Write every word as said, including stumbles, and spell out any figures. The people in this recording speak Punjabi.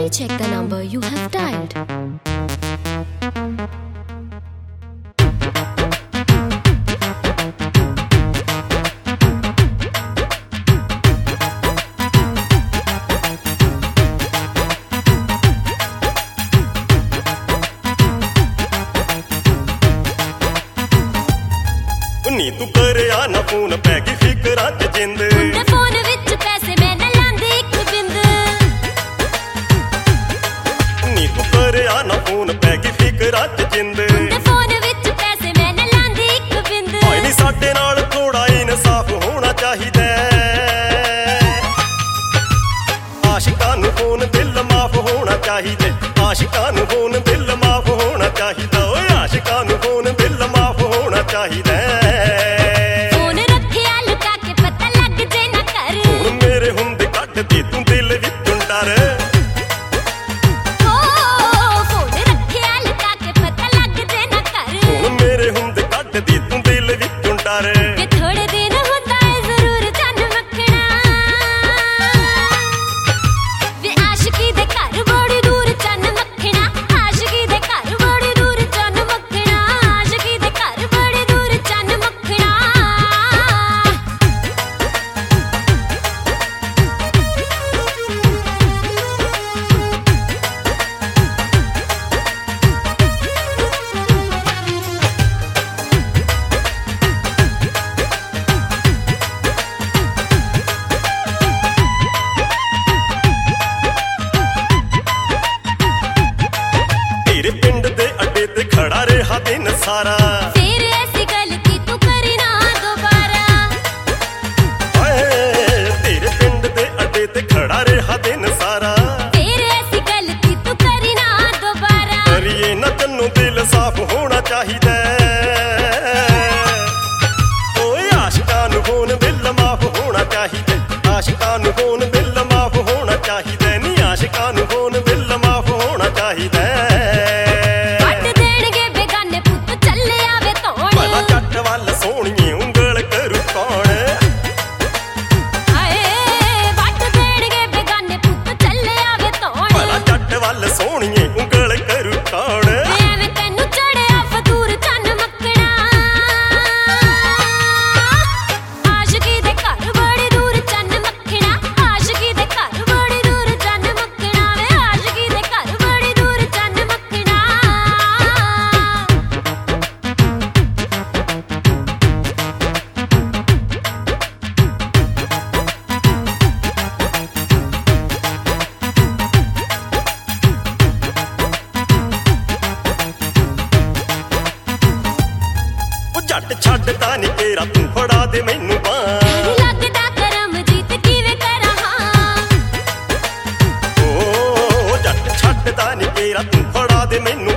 Kindly check the number you have dialed. ਨੀ ਤੂੰ ਕਰਿਆ ਨਾ ਫੋਨ ਪੈ ਗਈ ਫਿਕਰਾਂ ਤੇ ਜਿੰਦ ਮੁੰਡੇ ਫੋਨ ਵਿੱਚ ਪੈਸੇ ਮੈਂ ਨਾ ਲਾਂਦੀ ਇੱਕ ਬਿੰਦ ਨੀ ਤੂੰ ਕਰਿਆ ਨਾ ਫੋਨ ਪੈ ਗਈ ਫਿਕਰਾਂ ਤੇ ਜਿੰਦ ਮੁੰਡੇ ਫੋਨ ਵਿੱਚ ਪੈਸੇ ਮੈਂ ਨਾ ਲਾਂਦੀ ਇੱਕ ਬਿੰਦ ਹਾਏ ਨੀ ਸਾਡੇ ਨਾਲ ਥੋੜਾ ਇਨਸਾਫ ਹੋਣਾ ਚਾਹੀਦਾ ਆਸ਼ਿਕਾਂ ਨੂੰ ਫੋਨ ਦਿਲ ਮਾਫ ਹੋਣਾ ਚਾਹੀਦਾ ਆਸ਼ਿਕਾਂ ਨੂੰ ਫੋਨ ਦਿਲ ਮਾਫ ਹੋਣਾ ਚਾਹੀਦਾ ਓਏ ਆਸ਼ਿਕਾਂ ਨੂੰ ਫੋਨ ਦਿਲ ਮਾਫ ਹੋਣਾ ਚਾਹੀਦਾ ਫੋਨ ਰੱਖਿਆ ਲੁਕਾ ਕੇ ਪਤਾ ਲੱਗ ਜੇ ਨਾ ਕਰ ਹੁਣ ਮੇਰੇ ਹੁੰਦੇ ਕੱਢਦੀ ਤੂੰ ਦਿਲ ਵਿੱਚੋਂ ਡਰ ਓ ਫੋਨ ਰੱਖਿਆ ਲੁਕਾ ਕੇ ਪਤਾ ਲੱਗ ਜੇ ਨਾ ਕਰ ਹੁਣ ਮੇਰੇ ਹੁੰਦੇ ਕੱਢਦੀ ਤੂੰ ਦਿਲ ਵਿੱਚੋਂ ਡਰ ਵੇ ਥੋੜੇ ਦਿਨ ਹੁੰਦਾ ਏ ਜ਼ਰੂਰ ਚੰਨ ਮੱਖਣਾ ਵੇ ਆਸ਼ਕੀ ਦੇ ਘਰ ਬੜੀ ਦੂਰ ਚੰਨ ਮੱਖਣਾ ਆਸ਼ਕੀ ਦੇ ਘਰ ਬੜੀ ਦੂਰ ਚੰਨ ਮੱਖਣਾ ਆਸ਼ਕੀ ਦੇ ਘਰ ਬੜੀ ਦੂਰ ਚੰਨ ਮੱਖਣਾ ਤੇਰੇ ਪਿੰਡ ਦੇ ਅੱਡੇ ਤੇ ਖੜਾ ਰਿਹਾ ਦਿਨ ਸਾਰਾ ਫੇਰ ਐਸੀ ਗਲਤੀ ਤੂੰ ਕਰੀ ਨਾ ਦੁਬਾਰਾ ਹਾਏ ਤੇਰੇ ਪਿੰਡ ਦੇ ਅੱਡੇ ਤੇ ਖੜਾ ਰਿਹਾ ਦਿਨ ਸਾਰਾ ਫੇਰ ਐਸੀ ਗਲਤੀ ਤੂੰ ਕਰੀ ਨਾ ਦੁਬਾਰਾ ਕਰੀਏ ਨਾ ਤੈਨੂੰ ਦਿਲ ਸਾਫ਼ ਹੋਣਾ ਚਾਹੀਦਾ ਓਏ ਆਸ਼ਿਕਾਂ ਨੂੰ ਫੋਨ ਦਿਲ ਮਾਫ ਹੋਣਾ ਚਾਹੀਦਾ ਆਸ਼ਿਕਾਂ ਨੂੰ ਫੋਨ ਦਿਲ ਮਾਫ ਹੋਣਾ ਚਾਹੀਦਾ ਨੀ ਆਸ਼ਿਕਾਂ ਨੂੰ ਫੋਨ ਦਿਲ ਮਾਫ ਹੋਣਾ ਚਾਹੀਦਾ ਵੱਟ ਦੇਣਗੇ ਬੇਗਾਨੇ ਪੁੱਤ ਚੱਲੇ ਆਵੇ ਧੌਣ ਭਲਾ ਜੱਟ ਵੱਲ ਸੋਹਣੀਏ ਉਂਗਲ ਕਰੂ ਕੌਣ ਹਾਏ ਵੱਟ ਦੇਣਗੇ ਬੇਗਾਨੇ ਪੁੱਤ ਚੱਲੇ ਆਵੇ ਧੌਣ ਭਲਾ ਜੱਟ ਵੱਲ ਸੋਹਣੀਏ ਉਂਗਲ ਕਰੂ ਕੌਣ ਵੇ ਐਵੇਂ ਤੈਨੂੰ ਚੜਿਆ ਫਤੂਰ ਚੰਨ ਮੱਕਣਾ ਆਸ਼ਕੀ ਦੇ ਘਰ ਬੜੀ ਦੂਰ ਚੰਨ ਮੱਖਣਾ ਆਸ਼ਕੀ ਦੇ ਘਰ ਬੜੀ ਦੂਰ ਚੰਨ ਮੱਖਣਾ ਵੇ ਆਸ਼ਕੀ ਦੇ ਘਰ ਬੜੀ ਦੂਰ ਚੰਨ ਮੱਖਣਾ ਉਹ ਜੱਟ ਛੱਡਦਾ ਨੀ ਤੇਰਾ ਤੂੰ ਫੜਾ ਦੇ ਮੈਨੂੰ ਬਾਂਹ ਨੀ ਲੱਗਦਾ ਕਰਮ ਜੀਤ ਕਿਵੇਂ ਕਰਾਂ ਹਾਂ ਓ ਜੱਟ ਛੱਡਦਾ ਨੀ ਤੇਰਾ ਤੂੰ ਫੜਾ ਦੇ ਮੈਨੂੰ